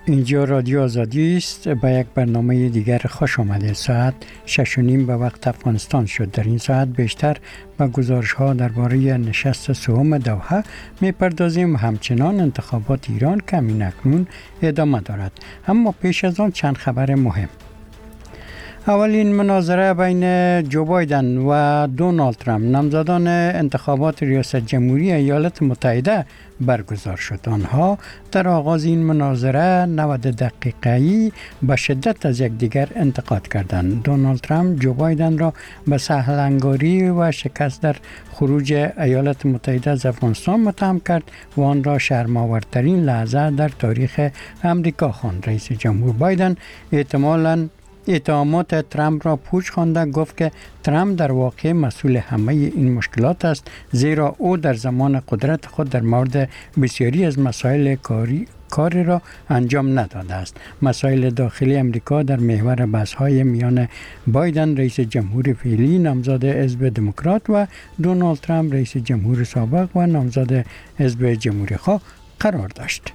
اینجا رادیو آزادی است. با یک برنامه دیگر خوش آمدید. ساعت 6:30 به وقت افغانستان شد. در این ساعت بیشتر به گزارش ها درباره نشست سوم دوحه میپردازیم. همچنان انتخابات ایران که اکنون ادامه دارد. اما پیش از آن چند خبر مهم. اولین مناظره بین جو بایدن و دونالد ترامپ نامزدان انتخابات ریاست جمهوری ایالات متحده برگزار شد. آنها در آغاز این مناظره 90 دقیقه‌ای به شدت از یکدیگر انتقاد کردند. دونالد ترامپ جو بایدن را به سهل‌انگاری و شکست در خروج ایالات متحده از افغانستان متهم کرد و آن را شرم‌آورترین لحظه در تاریخ امریکا خواند. رئیس جمهور بایدن اتهامات ترامپ را پوچ خوانده گفت که ترامپ در واقع مسئول همه این مشکلات است، زیرا او در زمان قدرت خود در مورد بسیاری از مسائل کاری را انجام نداده است. مسائل داخلی امریکا در محور بحث‌های میان بایدن رئیس جمهور فعلی نامزد حزب دموکرات و دونالد ترامپ رئیس جمهور سابق و نامزد حزب جمهوری‌خواه قرار داشت.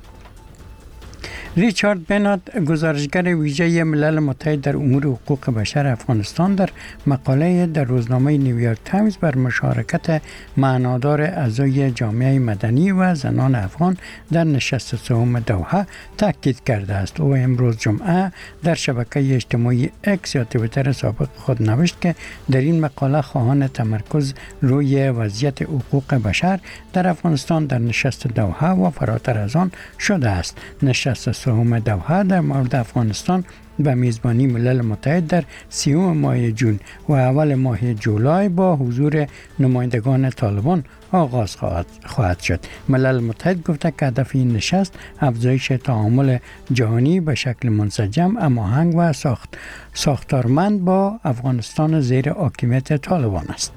ریچارد بنات، گزارشگر ویژه ملل متحد در امور حقوق بشر افغانستان، در مقاله در روزنامه نیویورک تایمز بر مشارکت معنادار اعضای جامعه مدنی و زنان افغان در نشست سوم دوحه تاکید کرده است. او امروز جمعه در شبکه اجتماعی اکس یا توییتر سابق خود نوشت که در این مقاله خواهان تمرکز روی وضعیت حقوق بشر در افغانستان در نشست دوحه و فراتر از آن شده است. نشست سوم دوحه در مورد افغانستان به میزبانی ملل متحد در 30 ماه جون و اول ماه جولای با حضور نمایندگان طالبان آغاز خواهد شد. ملل متحد گفته که هدف این نشست افزایش تعامل جهانی به شکل منسجم، هماهنگ و ساختارمند با افغانستان زیر حاکمیت طالبان است.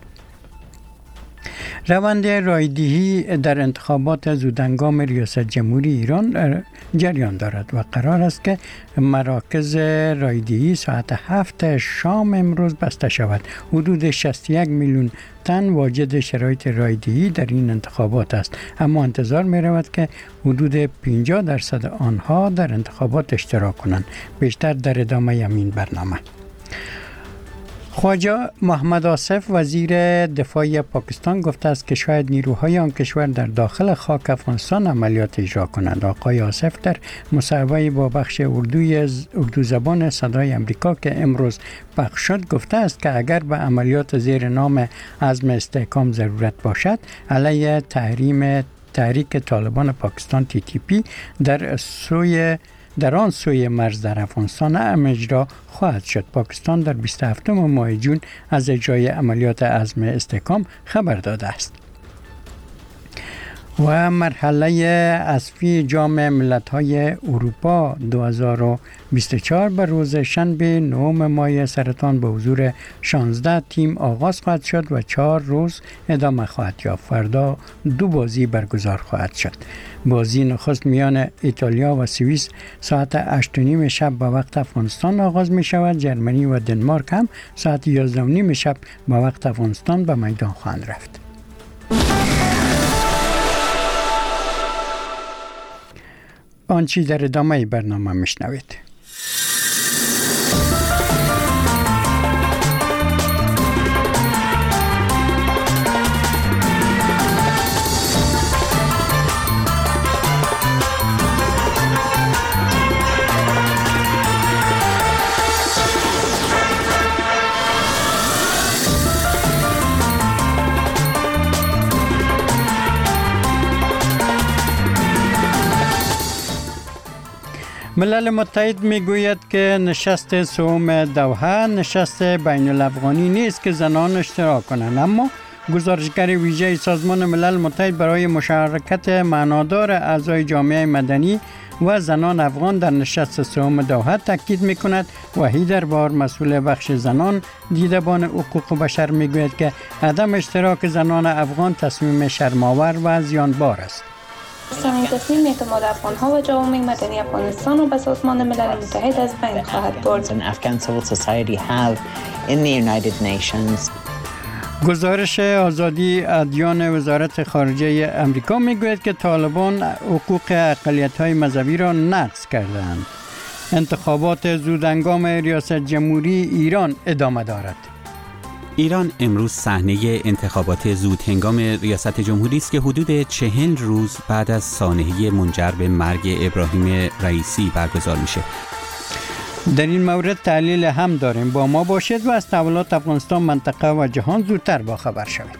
روند رایدهی در انتخابات زودهنگام ریاست جمهوری ایران جریان دارد و قرار است که مراکز رایدهی ساعت 7 شام امروز بسته شود. حدود 61 میلیون تن واجد شرایط رایدهی در این انتخابات است، اما انتظار می رود که حدود 50% آنها در انتخابات اشتراک کنند. بیشتر در ادامه این برنامه. خواجه محمد آصف وزیر دفاع پاکستان گفته است که شاید نیروهای آن کشور در داخل خاک افغانستان عملیات اجرا کنند. آقای آصف در مصاحبه با بخش اردو زبان صدای امریکا که امروز پخش شد گفته است که اگر به عملیات زیر نام عزم استحکام ضرورت باشد علیه تحریک طالبان پاکستان TTP در آن سوی مرز در افغانستان هم اجرا خواهد شد. پاکستان در 27 ماه جون از اجرای عملیات عزم استحکام خبر داده است. و مرحله حذفی جام ملت‌های اروپا 2024 بر روز شنبه 9 ماه سرطان به حضور 16 تیم آغاز خواهد شد و 4 روز ادامه خواهد یافت. فردا 2 بازی برگزار خواهد شد. بازی نخست میان ایتالیا و سوئیس ساعت 8:30 شب به وقت افغانستان آغاز می شود. جرمنی و دنمارک هم ساعت 11:30 شب به وقت افغانستان به میدان خواهند رفت. آنچه در ادامه برنامه میشنوید. ملل متحد میگوید که نشست سوم دوحه نشست بین الافغانی نیست که زنان اشتراک کنند، اما گزارشگر ویژه سازمان ملل متحد برای مشارکت معنادار اعضای جامعه مدنی و زنان افغان در نشست سوم دوحه تاکید میکند و هیدر بار مسئول بخش زنان دیدبان حقوق بشر میگوید که عدم اشتراک زنان افغان تصمیم شرم‌آور و زیانبار است. این تصمیم اعتماد افغان‌ها و جوامع مدنی افغانستان و به سازمان ملل متحد از بین خواهد برد. گزارش آزادی ادیان وزارت خارجه امریکا میگوید که طالبان حقوق اقلیت‌های مذهبی را نقض کردند. انتخابات زودهنگام ریاست جمهوری ایران ادامه دارد. ایران امروز صحنه انتخابات زودهنگام ریاست جمهوری است که حدود 40 روز بعد از سانحه منجر به مرگ ابراهیم رئیسی برگزار میشه. در این مورد تحلیل هم داریم. با ما باشید و از تحولات افغانستان، منطقه و جهان زودتر باخبر شوید.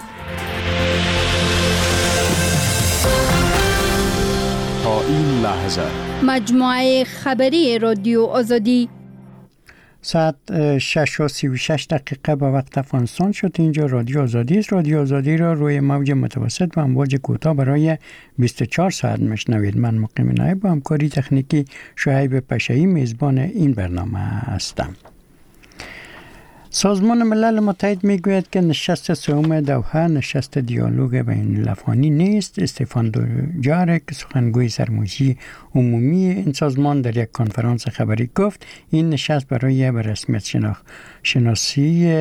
تا این لحظه مجموعه خبری رادیو آزادی ساعت 6:36 به وقت افغانستان شد. اینجا رادیو آزادی است. رادیو آزادی را روی موج متوسط و امواج کوتاه برای 24 ساعت میشنوید. من مقیم نایب با همکاری تکنیکی شعیب پشایی میزبان این برنامه هستم. سازمان ملل متحد میگوید که نشست سوم دوحه نشست دیالوگ بین الافغانی نیست. استفان دوجارک سخنگوی سرمایه‌ای عمومی این سازمان در یک کنفرانس خبری گفت این نشست برای به رسمیت شناسی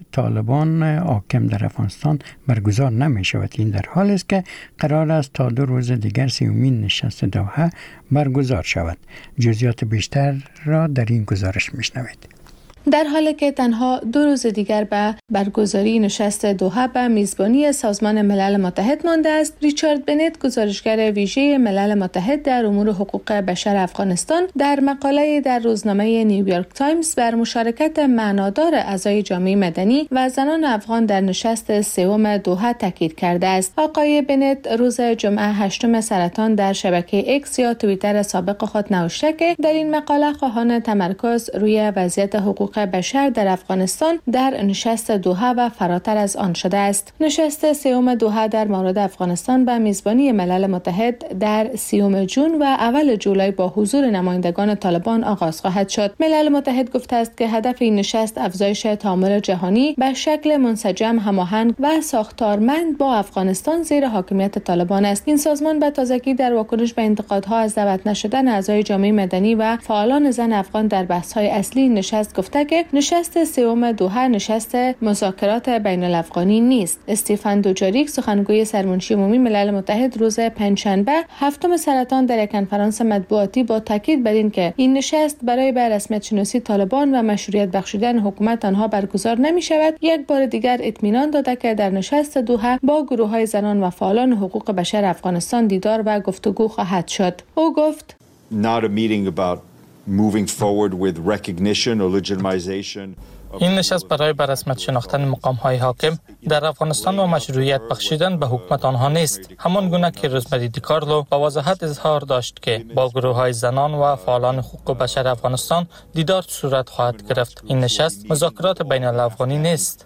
طالبان حاکم در افغانستان برگزار نمی شود. این در حالی است که قرار است تا 2 روز دیگر سومین نشست دوحه برگزار شود. جزئیات بیشتر را در این گزارش میشنوید. در حالی که تنها 2 روز دیگر به برگزاری نشست دوحه به میزبانی سازمان ملل متحد مانده است، ریچارد بنت، گزارشگر ویژه ملل متحد در امور حقوق بشر افغانستان، در مقاله در روزنامه نیویورک تایمز بر مشارکت معنادار اعضای جامعه مدنی و زنان افغان در نشست سوم دوحه تاکید کرده است. آقای بنت روز جمعه 8 سرطان در شبکه اکس یا توییتر سابق خود نوشته که در این مقاله خواهان تمرکز روی وضعیت حقوق بشر در افغانستان در نشست دوحه و فراتر از آن شده است. نشست سوم دوحه در مورد افغانستان به میزبانی ملل متحد در 30 جون و اول جولای با حضور نمایندگان طالبان آغاز خواهد شد. ملل متحد گفته است که هدف این نشست افزایش تعامل جهانی به شکل منسجم، هماهنگ و ساختارمند با افغانستان زیر حاکمیت طالبان است. این سازمان به تازگی در واکنش به انتقادها از دعوت نشدن اعضای جامعه مدنی و فعالان زن افغان در بحث‌های اصلی نشست گفته که نشست سوم دوحه نشست مذاکرات بین الافغانی نیست. استفان دوجاریک، سخنگوی سرمنشی عمومی ملل متحد، روز پنجشنبه 7 سرطان در یک کنفرانس مطبوعاتی با تاکید بر این که این نشست برای به رسمیت شناسی طالبان و مشروعیت بخشیدن حکومت آنها برگزار نمی شود، یک بار دیگر اطمینان داده که در نشست دوحه با گروه‌های زنان و فعالان حقوق بشر افغانستان دیدار و گفتگو خواهد شد. او گفت Not a meeting about moving forward with recognition or legitimization. این نشست برای به رسمیت شناختن مقام‌های حاکم در افغانستان و مشروعیت بخشیدن به حکومت آنها نیست. همان گونه که روزمری دیکارلو با وضاحت اظهار داشت که با گروه‌های زنان و فعالان حقوق بشر افغانستان دیدار صورت خواهد گرفت. این نشست مذاکرات بین الافغانی نیست.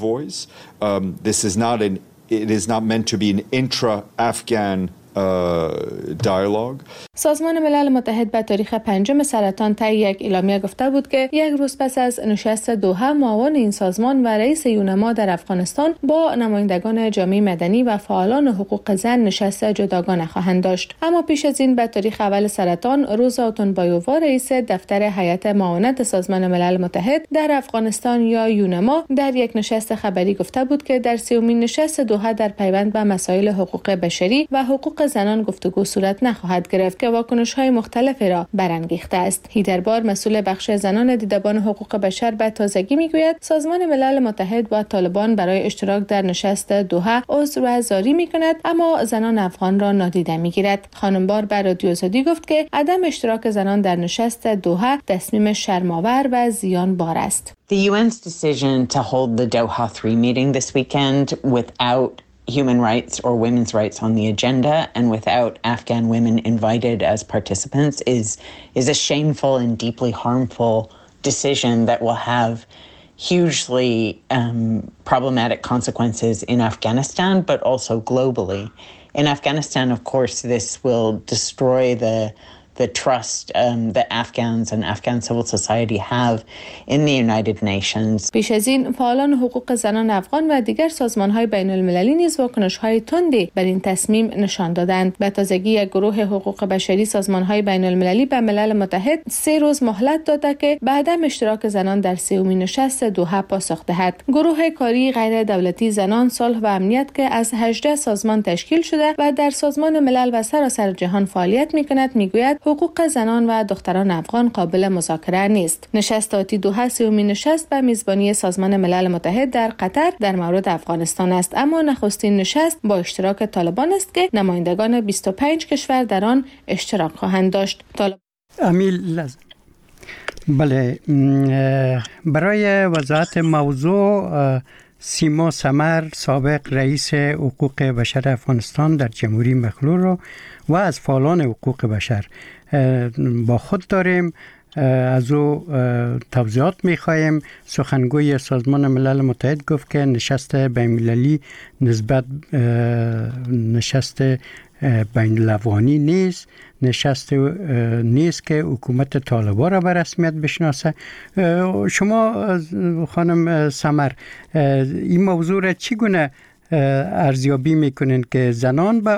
It is not meant to be an intra-Afghan dialogue. سازمان ملل متحد به تاریخ 5 سرطان طی یک اعلامیه گفته بود که یک روز پس از نشست دوحه معاون این سازمان و رئیس یونما در افغانستان با نمایندگان جامعه مدنی و فعالان حقوق زن نشست جداگانه خواهند داشت. اما پیش از این به تاریخ اول سرطان روزا اوتونبایووا، رئیس دفتر هیئت معاونت سازمان ملل متحد در افغانستان یا یونما، در یک نشست خبری گفته بود که در 30مین نشست دوحه در پیوند به مسائل حقوق بشری و حقوق زنان گفتگو صورت نخواهد گرفت که واکنش‌های مختلفی را برانگیخته است. هیدربار، مسئول بخش زنان دیدبان حقوق بشر، به تازگی میگوید سازمان ملل متحد با طالبان برای اشتراک در نشست دوحه عذر زاری میکند، اما زنان افغان را نادیده میگیرد. خانم بار به رادیو آزادی گفت که عدم اشتراک زنان در نشست دوحه تصمیم شرم‌آور و زیانبار است. The UN's decision to hold the Doha 3 meeting this weekend without human rights or women's rights on the agenda and without Afghan women invited as participants is a shameful and deeply harmful decision that will have hugely problematic consequences in Afghanistan, but also globally. In Afghanistan, of course, this will destroy the trust that Afghans and Afghan civil society have in the United Nations. پیش از این فعالان حقوق زنان افغان و دیگر سازمان‌های بین‌المللی نیز واکنش‌های تندی بر این تصمیم نشان دادند. به تازگی یک گروه حقوق بشری سازمان‌های بین‌المللی به ملل متحد 3 روز مهلت داده که به عدم اشتراک زنان در 3مین نشست دوحه پاسخ دهد. گروه کاری غیر دولتی زنان، صلح و امنیت که از 18 سازمان تشکیل شده و در سازمان ملل و سراسر جهان فعالیت می‌کند میگوید حقوق زنان و دختران افغان قابل مذاکره نیست. نشست آتی دوحه 3مین نشست به میزبانی سازمان ملل متحد در قطر در مورد افغانستان است، اما نخستین نشست با اشتراک طالبان است که نمایندگان 25 کشور در آن اشتراک خواهند داشت. امیل بله، برای وضاحت موضوع سیما سمر سابق رئیس حقوق بشر افغانستان در جمهوری مخلوع را و از فعالان حقوق بشر با خود داریم. از او توضیحات می‌خوایم. سخنگوی سازمان ملل متحد گفت که نشست بین‌المللی نسبت نشست بین الافغانی نیست، نشست نیست که حکومت طالبان را به رسمیت بشناسه. شما خانم سمر این موضوع را چگونه ارزیابی میکنین که زنان به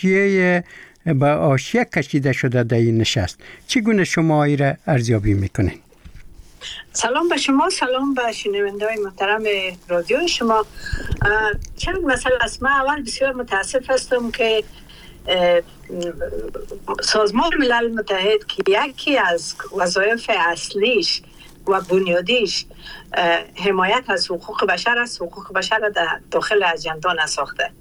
حاشیه کشیده شده در این نشست؟ چگونه شما این را ارزیابی میکنین؟ سلام به شما، سلام به شنونده‌های محترم رادیو شما. چند مسئله است. من اول بسیار متاسف هستم که سازمان ملل متحد که یکی از وظایف اصلیش و بنیادیش حمایت از حقوق بشر است، حقوق بشر را در داخل اجندا نساخته.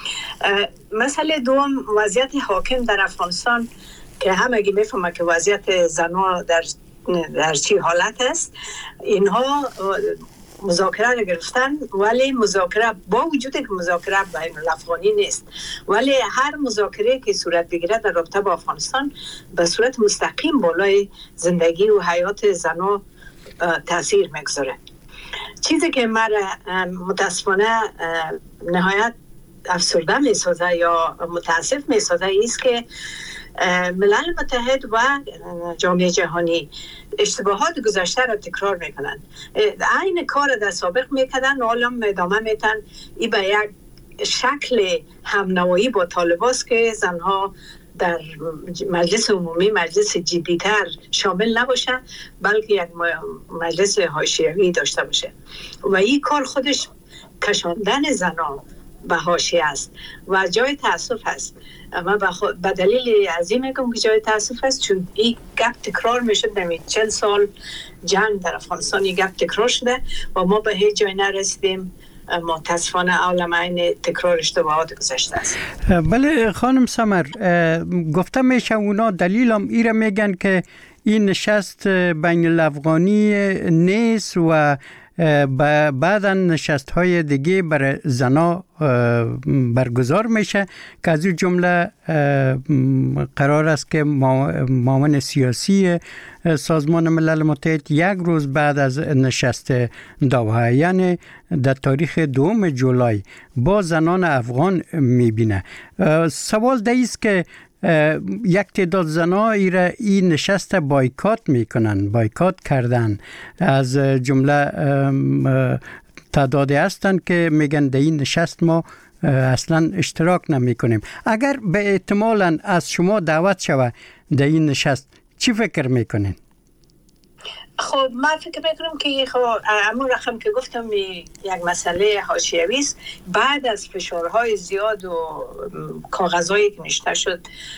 مسئله دوم، وضعیت حاکم در افغانستان که همگی میفهمه که وضعیت زنان در چی حالت است. اینها مذاکره را گرفتن، ولی مذاکره با وجود که مذاکره بین الافغانی نیست، ولی هر مذاکره که صورت بگیره در رابطه با افغانستان به صورت مستقیم بالای زندگی و حیات زنان تاثیر میگذاره. چیزی که مرا متاسفانه نهایت افسرده میسازه یا متاسف میسازه است که ملل متحد و جامعه جهانی اشتباهات گذشته را تکرار میکنند. این کار در سابق میکردن، حالا ادامه میتن. این به یک شکل همنوایی با طالباست که زنها در مجلس عمومی مجلس جدی‌تر شامل نباشه، بلکه یک مجلس حاشیه‌ای داشته باشه و این کار خودش کشاندن زنان به حاشیه است و جای تاسف است. من به دلیل عظیم میگم که جای تاسف است، چون این گپ تکرار میشد. در 40 سال جنگ در افغانستان این گپ تکرار شده و ما به هیچ جای نرسیدیم. متاسفانه عالمین تکرار اشتباهات گذشته است. بله خانم سمر، گفته میشه اونا دلیلم ایره میگن که این نشست بین الافغانی نیست و بعدا نشست های دیگه برای زنا برگزار میشه که از این جمله قرار است که معاون سیاسی سازمان ملل متحد یک روز بعد از نشست دوحه، یعنی در تاریخ 2 جولای با زنان افغان میبینه. سوال دیست که یک تعداد زنها این نشست بایکات میکنن، بایکات کردن. از جمله تعدادی هستند که میگن در این نشست ما اصلا اشتراک نمی کنیم. اگر به احتمالاً از شما دعوت شود در این نشست چی فکر میکنین؟ خب من فکر میکنم که همون رقم که گفتم یک مسئله حاشیه‌ای است. بعد از فشارهای زیاد و کاغذهایی که نوشته شد،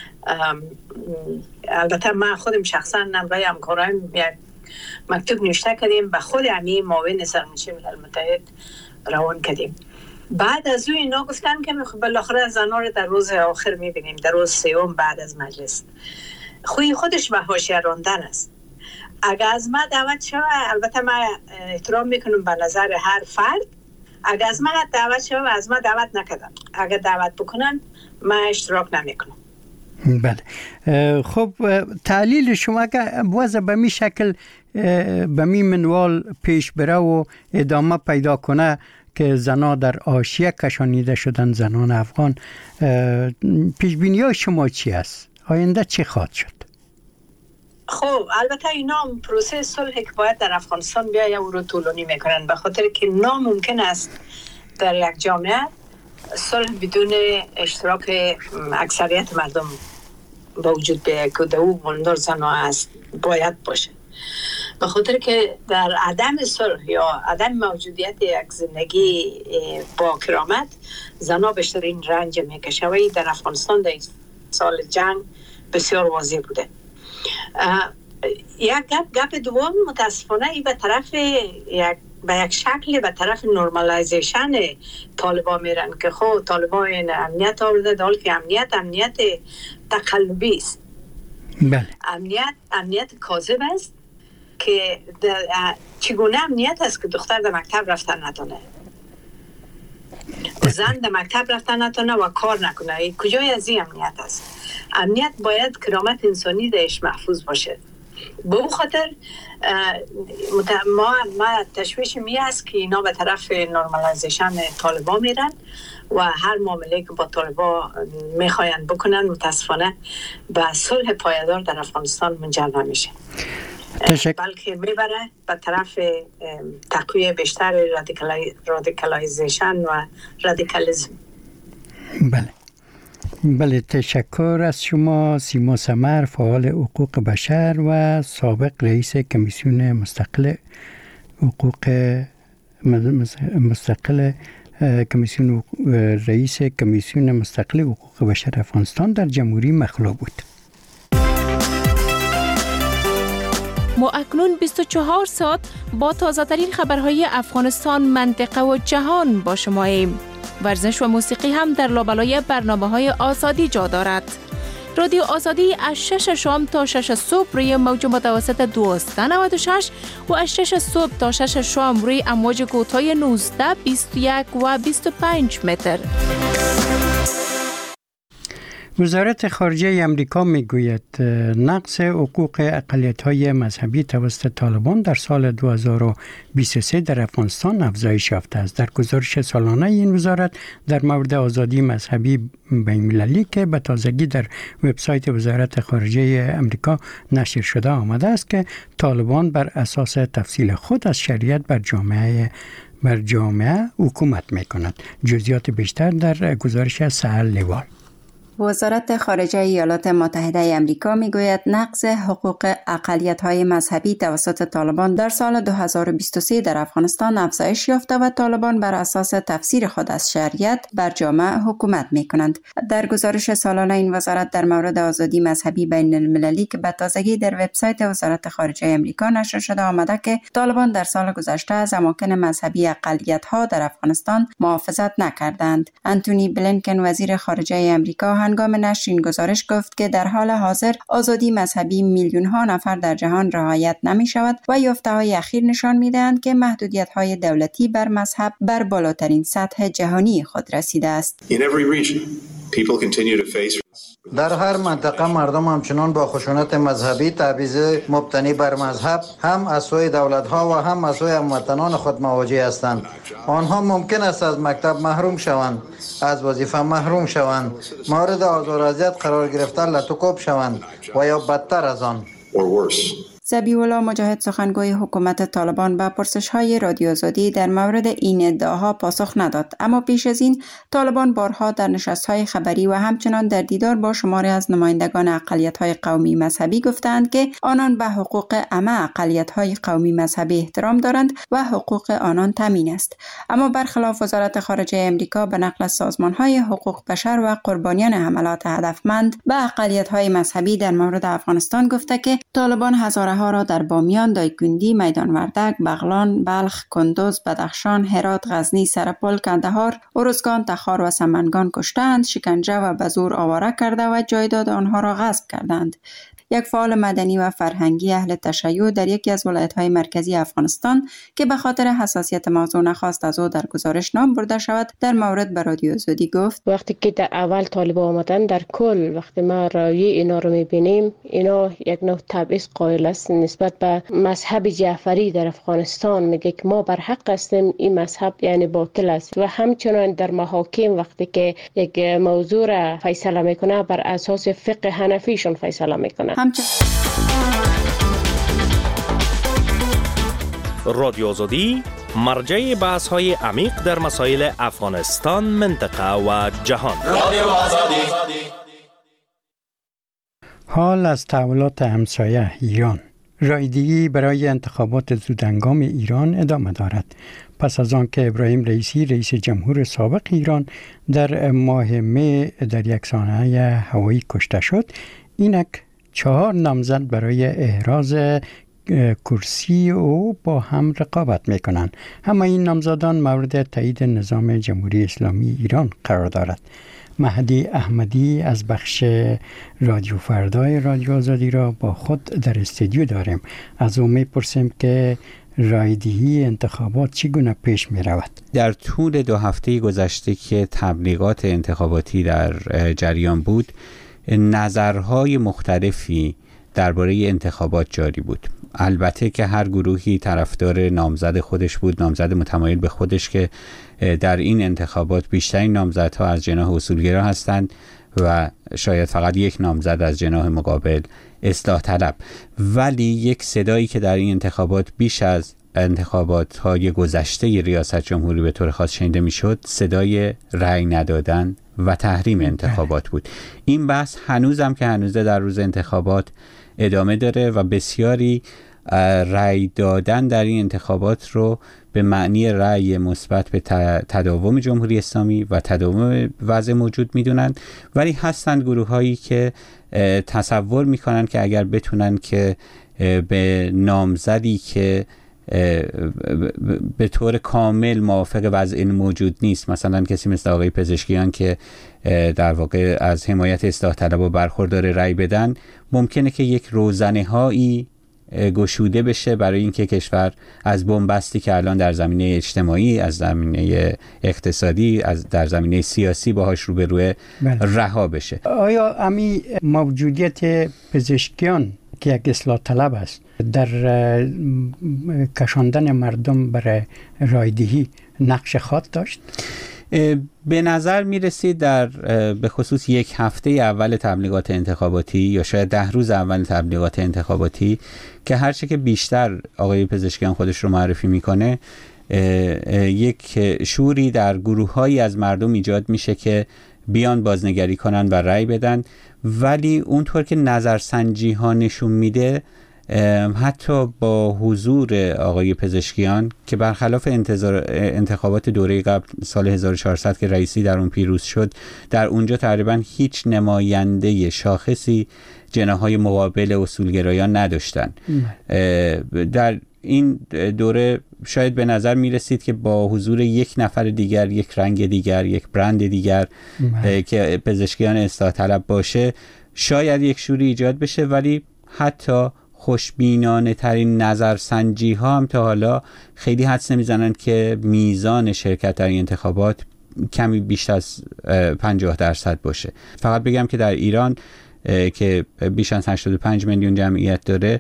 البته من خودم شخصا برای همکارایم یک مکتوب نوشته کردیم، به خود همین معاون سرمنشی ملل متحد روان کردیم. بعد از اون اینا گفتن که بالاخره زنان رو در روز آخر میبینیم، در روز 3 بعد از مجلس. خودش به حاشیه راندن است. اگر از من دعوت شود، البته من احترام میکنم به نظر هر فرد، اگر از من دعوت شود و از من دعوت نکردن، اگر دعوت بکنن من اشتراک نمیکنم. بله. خب تحلیل شما که وضع به می شکل به می منوال پیش بره و ادامه پیدا کنه که زنها در حاشیه کشانیده شدن، زنان افغان، پیش بینی های شما چی است؟ آینده چی خواهد شد؟ خب البته اینا پروسه صلح که باید در افغانستان بیاید او رو طولانی میکنن، به خاطر که ناممکن است در یک جامعه صلح بدون اشتراک اکثریت مردم با وجود بیاید که در او بندر زنها است باید باشه. به خاطر که در عدم صلح یا عدم موجودیت یک زندگی با کرامت زنها بیشترین رنج میکشه و در افغانستان در سال جنگ بسیار واضح بوده. یک گپ دوم متاسفانه ای به طرف به یک شکلی به طرف نورمالایزیشن طالبان میرن که خب طالبان امنیت آورده، در حالی که امنیت تقلبی است. بله. امنیت کاذب است که چگونه امنیت است که دختر در مکتب رفتن نتونه، زن در مکتب رفتن نتونه و کار نکنه. کجای از این امنیت است؟ امنیت باید کرامت انسانی درش محفوظ باشه. به اون خاطر ما تشویش می است که اینا به طرف نورمالایزیشن طالبان میرن و هر معامله که با طالبان میخواین بکنن متاسفانه به صلح پایدار در افغانستان منجر نمیشه، بلکه میبره به طرف تقویت بیشتر رادیکالایزیشن و رادیکالیسم. بله، تشکر از شما سیما سمر، فعال حقوق بشر و سابق رئیس کمیسیون مستقل رئیس کمیسیون مستقل حقوق بشر افغانستان در جمهوری مخلوع بود. ما اکنون 24 ساعت با تازه‌ترین خبرهای افغانستان، منطقه و جهان با شماییم. ورزش و موسیقی هم در لابلای برنامه‌های آزادی جا دارد. رادیو آزادی از 6 شام تا 6 صبح روی موج متوسط 1296 و از 6 صبح تا 6 شام روی امواج کوتاه 19، 21 و 25 متر. وزارت خارجه امریکا میگوید نقض حقوق اقلیت‌های مذهبی توسط طالبان در سال 2023 در افغانستان افزایش یافته است. در گزارش سالانه این وزارت در مورد آزادی مذهبی بین‌المللی که به تازگی در وبسایت وزارت خارجه امریکا نشر شده آمده است که طالبان بر اساس تفصیل خود از شریعت بر جامعه حکومت می‌کند. جزئیات بیشتر در گزارش سهل لیوال. وزارت خارجه ایالات متحده آمریکا میگوید نقض حقوق اقلیت‌های مذهبی توسط طالبان در سال 2023 در افغانستان افزایش یافته و طالبان بر اساس تفسیر خود از شریعت بر جامعه حکومت می‌کنند. در گزارش سالانه این وزارت در مورد آزادی مذهبی بین المللی که به تازگی در وبسایت وزارت خارجه آمریکا نشر شده آمده که طالبان در سال گذشته از اماکن مذهبی اقلیت‌ها در افغانستان محافظت نکردند. آنتونی بلینکن وزیر خارجه آمریکا هنگام نشر این گزارش گفت که در حال حاضر آزادی مذهبی میلیون‌ها نفر در جهان رعایت نمی‌شود و یافته‌های اخیر نشان می‌دهند که محدودیت‌های دولتی بر مذهب بر بالاترین سطح جهانی خود رسیده است. در هر منطقه مردم همچنان با خشونت مذهبی، تبعیض مبتنی بر مذهب هم از سوی دولت‌ها و هم از سوی هموطنان خود مواجه هستند. آنها ممکن است از مکتب محروم شوند، از وظیفه محروم شوند، مورد آزار و اذیت قرار گرفته لطوکوب شوند و یا بدتر از آن. ذبیح الله مجاهد سخنگوی حکومت طالبان به پرسش‌های رادیو آزادی در مورد این ادعاها پاسخ نداد، اما پیش از این طالبان بارها در نشست‌های خبری و همچنان در دیدار با شماری از نمایندگان اقلیت‌های قومی مذهبی گفتند که آنان به حقوق همه اقلیت‌های قومی مذهبی احترام دارند و حقوق آنان تامین است. اما برخلاف وزارت خارجه آمریکا به نقل از سازمان‌های حقوق بشر و قربانیان حملات هدفمند به اقلیت‌های مذهبی در مورد افغانستان گفته که طالبان هزارها را در بامیان، دایکنڈی، میدان وردک، بغلان، بلخ، کندوز، بدخشان، هرات، غزنی، سرپل، کندهار، ارزگان، تخار و سمنگان کشتند، شکنجه و به زور آواره کرده و جایداد آنها را غصب کردند. یک فعال مدنی و فرهنگی اهل تشیع در یکی از ولایت‌های مرکزی افغانستان که به خاطر حساسیت موضوع نخواست از او در گزارش نام برده شود، در مورد به رادیو آزادی گفت: وقتی که در اول طالبان آمدن، در کل وقتی ما رویه اینا رو می‌بینیم، اینا یک نوع تبعیض قائل است نسبت به مذهب جعفری در افغانستان. میگه که ما بر حق هستیم، این مذهب یعنی باطل است. و همچنان در محاکم وقتی که یک موضوع را فیصله میکنه، بر اساس فقه حنفیشون فیصله میکنه. رادیو آزادی مرجع بحث های عمیق در مسائل افغانستان، منطقه و جهان. رادیو آزادی. حال از تحولات همسایه ایران. رایدهی برای انتخابات زودهنگام ایران ادامه دارد. پس از آن که ابراهیم رئیسی رئیس جمهور سابق ایران در ماه می در یک سانحه هوایی کشته شد، اینک 4 نامزد برای احراز کرسی او با هم رقابت میکنند. همه این نامزدان مورد تایید نظام جمهوری اسلامی ایران قرار دارد. مهدی احمدی از بخش رادیو فردای رادیو آزادی را با خود در استودیو داریم. از او میپرسیم که رایدهی انتخابات چگونه پیش می رود؟ در طول 2 هفته گذشته که تبلیغات انتخاباتی در جریان بود، نظرهای مختلفی درباره انتخابات جاری بود. البته که هر گروهی طرفدار نامزد خودش بود، نامزد متمایل به خودش، که در این انتخابات بیشترین نامزدها از جناح اصولگرا هستند و شاید فقط یک نامزد از جناح مقابل اصلاح طلب. ولی یک صدایی که در این انتخابات بیش از انتخابات های گذشته ریاست جمهوری به طور خاص شنیده می شد، صدای رأی ندادن و تحریم انتخابات بود. این بحث هنوزم که هنوزه در روز انتخابات ادامه داره و بسیاری رأی دادن در این انتخابات رو به معنی رأی مثبت به تداوم جمهوری اسلامی و تداوم وضع موجود میدونن. ولی هستند گروه هایی که تصور میکنن که اگر بتونن که به نامزدی که به طور کامل موافق وضع موجود نیست، مثلا کسی مثل آقای پزشکیان که در واقع از حمایت اصلاح طلب و برخوردار رأی بدن، ممکنه که یک روزنه هایی گشوده بشه برای اینکه کشور از بنبستی که الان در زمینه اجتماعی، از زمینه اقتصادی، در زمینه سیاسی باهاش روبروه رها بشه. آیا امی موجودیت پزشکیان که یک اصلاح طلب است در کشاندن مردم برای رایدهی نقش خاص داشت؟ به نظر می رسید در به خصوص 1 هفته اول تبلیغات انتخاباتی یا شاید 10 روز اول تبلیغات انتخاباتی که هرچه که بیشتر آقای پزشکیان خودش رو معرفی میکنه، یک شوری در گروه‌هایی از مردم ایجاد میشه که بیان بازنگری کنن و رأی بدن. ولی اونطور که نظرسنجی ها نشون میده، حتی با حضور آقای پزشکیان که برخلاف انتخابات دوره قبل سال 1400 که رئیسی در اون پیروز شد، در اونجا تقریبا هیچ نماینده شاخصی جناح‌های مقابل اصولگرایان نداشتن. در این دوره شاید به نظر می رسید که با حضور یک نفر دیگر، یک رنگ دیگر، یک برند دیگر که پزشکیان اصلاح طلب باشه، شاید یک شوری ایجاد بشه. ولی حتی خوشبینانه ترین نظرسنجی ها هم تا حالا خیلی حدس نمیزنند که میزان شرکت در این انتخابات کمی بیش از 50% باشه. فقط بگم که در ایران که بیش از 85 میلیون جمعیت داره،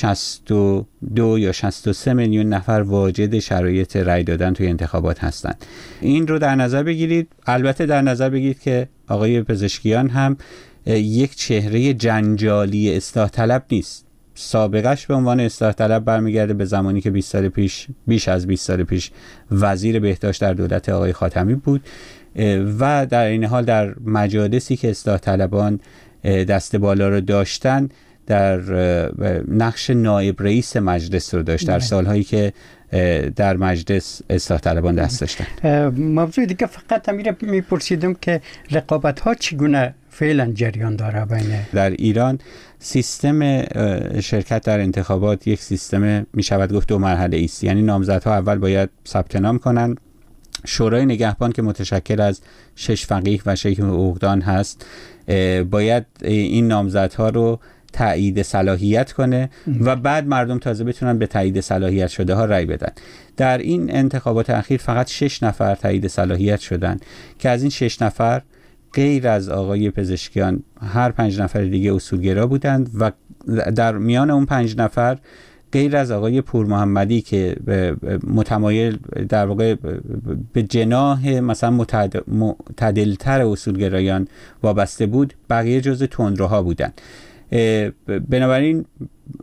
62 یا 63 میلیون نفر واجد شرایط رأی دادن توی انتخابات هستند. این رو در نظر بگیرید. البته در نظر بگیرید که آقای پزشکیان هم یک چهره جنجالی اصلاح طلب نیست. سابقش به عنوان اصلاح طلب برمیگرده به زمانی که 20 سال پیش، بیش از 20 سال پیش وزیر بهداشت در دولت آقای خاتمی بود و در این حال در مجالسی که اصلاح طلبان دست بالا رو داشتن، در نقش نایب رئیس مجلس رو داشت در سالهایی که در مجلس اصلاح طلبان دست داشتن. موضوع دیگه فقط امیر میپرسیدم که رقابت ها چگونه فعلا جریان داره بین در ایران. سیستم شرکت در انتخابات یک سیستم میشود گفت 2 مرحله است. یعنی نامزدها اول باید ثبت نام کنن. شورای نگهبان که متشکل از 6 فقیه و 6 حقوقدان هست باید این نامزدها رو تایید صلاحیت کنه و بعد مردم تازه بتونن به تایید صلاحیت شده ها رأی بدن. در این انتخابات اخیر فقط 6 نفر تایید صلاحیت شدن که از این 6 نفر غیر از آقای پزشکیان هر 5 نفر دیگه اصولگرا بودند و در میان اون 5 نفر غیر از آقای پور محمدی که متمایل در واقع به جناح مثلا معتدلتر اصولگرایان وابسته بود، بقیه جزء تندروها بودن. بنابراین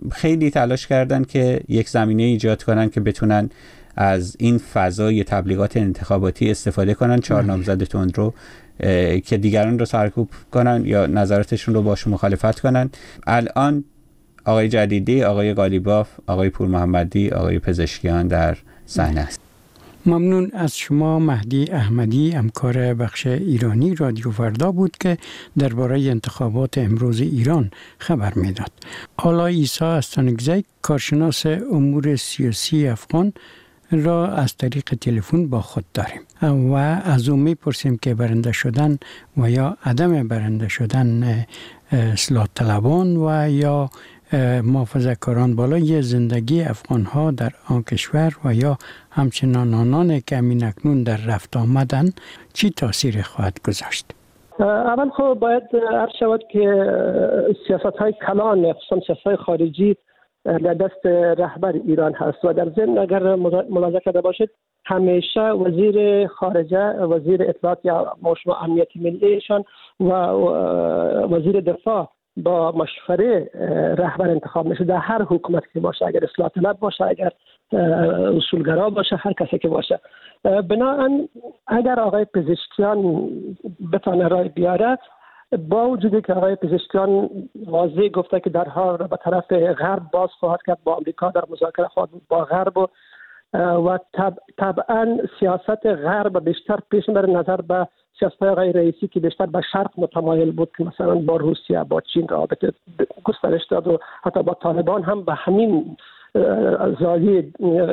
خیلی تلاش کردن که یک زمینه ایجاد کنن که بتونن از این فضای تبلیغات انتخاباتی استفاده کنن، 4 نامزد تندرو که دیگران رو سرکوب کنن یا نظراتشون رو باشون مخالفت کنن. الان آقای جدیدی، آقای قالیباف، آقای پور محمدی، آقای پزشکیان در صحنه است. ممنون از شما. مهدی احمدی، همکار بخش ایرانی رادیو فردا بود که درباره انتخابات امروز ایران خبر میداد. آلا عیسی استانگزی، کارشناس امور سیاسی افغان را از طریق تلفن با خود داریم و از او میپرسیم که برنده شدن و یا عدم برنده شدن اصلاح طلبان و یا محافظه‌کاران بالای زندگی افغان‌ها در آن کشور و یا همچنان آنان که همین اکنون در رفت آمدن چی تاثیر خواهد گذاشت؟ اول خب باید عرض شود که سیاست‌های کلان، خصوصا سیاست‌های خارجی در دست رهبر ایران هست و در ضمن اگر ملاحظه کرده باشید همیشه وزیر خارجه، وزیر اطلاعات یا شما امنیت ملیشان و وزیر دفاع با مشوره رهبر انتخاب میشه در هر حکومت که باشه، اگر اصلاح طلب باشه، اگر اصولگرا باشه، هر کسی که باشه. بنابراین اگر آقای پزشکیان بتونه رای بیاره، با وجودی که آقای پزشکیان واضح گفته که درها را به طرف غرب باز خواهد کرد، با آمریکا در مذاکره خواهد با غرب و طبعا سیاست غرب بیشتر پیش میبره نظر به سیاست آقای رئیسی که بیشتر به شرق متمایل بود که مثلا با روسیه، با چین رابطه گسترش داد و حتی با طالبان هم به همین زاویه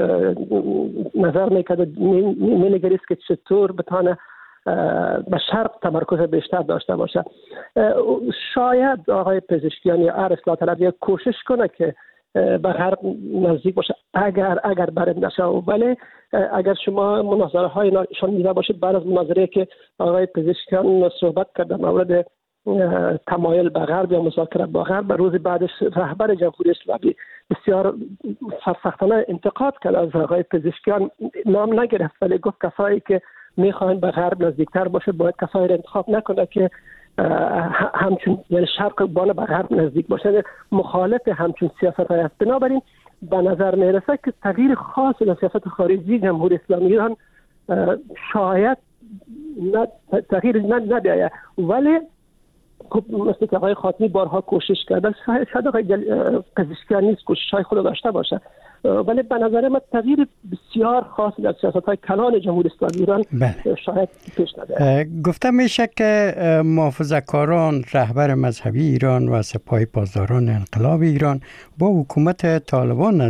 نظر میکرد، مینگریست که چطور بتونه به شرق تمرکز بیشتر داشته باشه. شاید آقای پزشکیان یا اصلاح طلب یک کوشش کنه که به غرب نزدیک باشه اگر برنده شه. ولی اگر شما مناظره های نشان میده باشید، بعد از مناظره که آقای پزشکیان صحبت کرد در مورد تمایل به غرب یا مذاکره با غرب، روز بعدش رهبر جمهوری اسلامی بسیار سرسختانه انتقاد کرد از آقای پزشکیان. نام نگرفت ولی گفت کسایی که میخواین به غرب نزدیکتر باشه باید کسایی را انتخاب نکنه که همچون یعنی شرق بانه به غرب نزدیک باشه، مخالف همچون سیاست های است. بنابراین به نظر میرسه که تغییر خاصی در سیاست خارجی جمهوری اسلامی ایران شاید تغییر نده. ولی خب مثل که آقای خاتمی بارها کوشش کرده، شاید آقای پزشکیان نیست کوشش های خود داشته باشه، ولی به نظر من تغییر بسیار خاصی در سیاست‌های کلان جمهوری اسلامی ایران شاید پیش نده. گفته میشه که محافظه‌کاران، رهبر مذهبی ایران و سپاه پاسداران انقلاب ایران با حکومت طالبان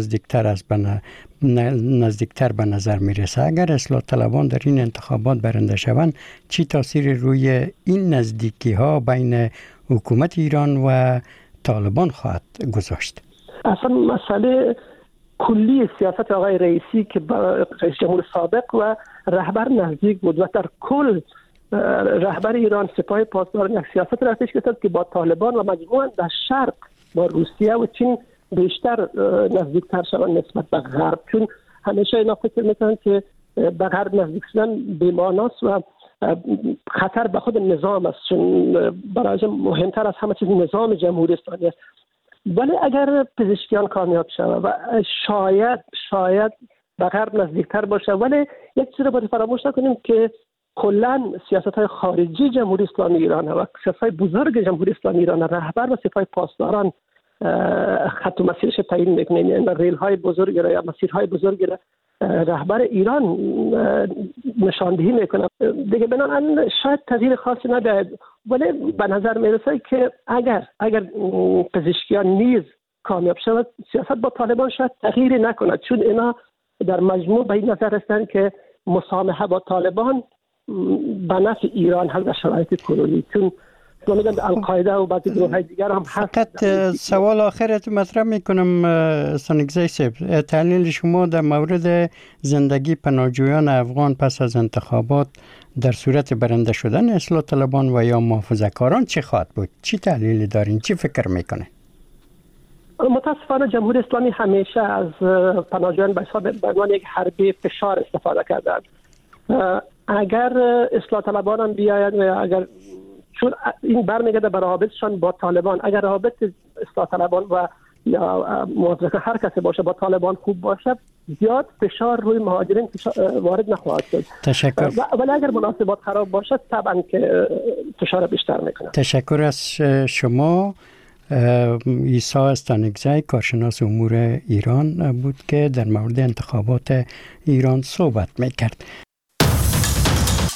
نزدیکتر به نظر میرسه. اگر اصلاح طلبان در این انتخابات برنده شوند، چی تاثیر روی این نزدیکی ها بین حکومت ایران و طالبان خواهد گذاشت؟ اصلا مسئله کلی سیاست آقای رئیسی که رئیس جمهور سابق و رهبر نزدیک بود و در کل رهبر ایران سپاه پاسداران یک سیاست را پیش گرفت که با طالبان و مجموعاً در شرق با روسیه و چین بیشتر نزدیکتر شوند نسبت به غرب، چون همیشه اینا فکر میکنن که به غرب نزدیک شدن بی‌معناست و خطر به خود نظام است، چون برای مهمتر از همه چیز نظام جمهوری اسلامی است. ولی اگر پزشکیان کامیاب شود و شاید به غرب نزدیکتر باشه، ولی یک چیز رو باید فراموش نکنیم که کلا سیاست‌های خارجی جمهوری اسلامی ایران و سیاست‌های بزرگ جمهوری اسلامی ایران، رهبر و سپاه پاسداران خط و مسیرش تعیین میکنه، یعنی ریل‌های بزرگ یا مسیرهای بزرگ رهبر ایران نشاندهی میکنه دیگه. بنابراین شاید تغییر خاصی نده، ولی به نظر میرسه که اگر پزشکیان نیز کامیاب شود، سیاست با طالبان شاید تغییری نکنه، چون اینا در مجموع به این نظر رسیدن که مسامحه با طالبان به نفع ایران هست در شرایط کنونی، چون القاعده و بعضی گروه‌های دیگر هم هست. فقط سوال آخرت مطرح میکنم استانگزی صاحب، تحلیل شما در مورد زندگی پناهجویان افغان پس از انتخابات در صورت برنده شدن اصلاح طلبان و یا محافظه‌کاران چه خواهد بود؟ چی تحلیلی دارین؟ چی فکر میکنه؟ متاسفانه جمهوری اسلامی همیشه از پناهجویان به عنوان یک حربه فشار استفاده کردند. اگر اصلاح طلبان هم بیاید و اگر چون این برمیگرده به رابطشان با طالبان، اگر رابط اصلاح طلبان و یا موافق هر کسی باشه با طالبان خوب باشه، زیاد فشار روی مهاجرین وارد نخواهد شد. تشکر. ولی اگر مناسبات خراب باشه طبعا که فشار بیشتر میکنه. تشکر از شما. عیسی استانکزی کارشناس امور ایران بود که در مورد انتخابات ایران صحبت میکرد.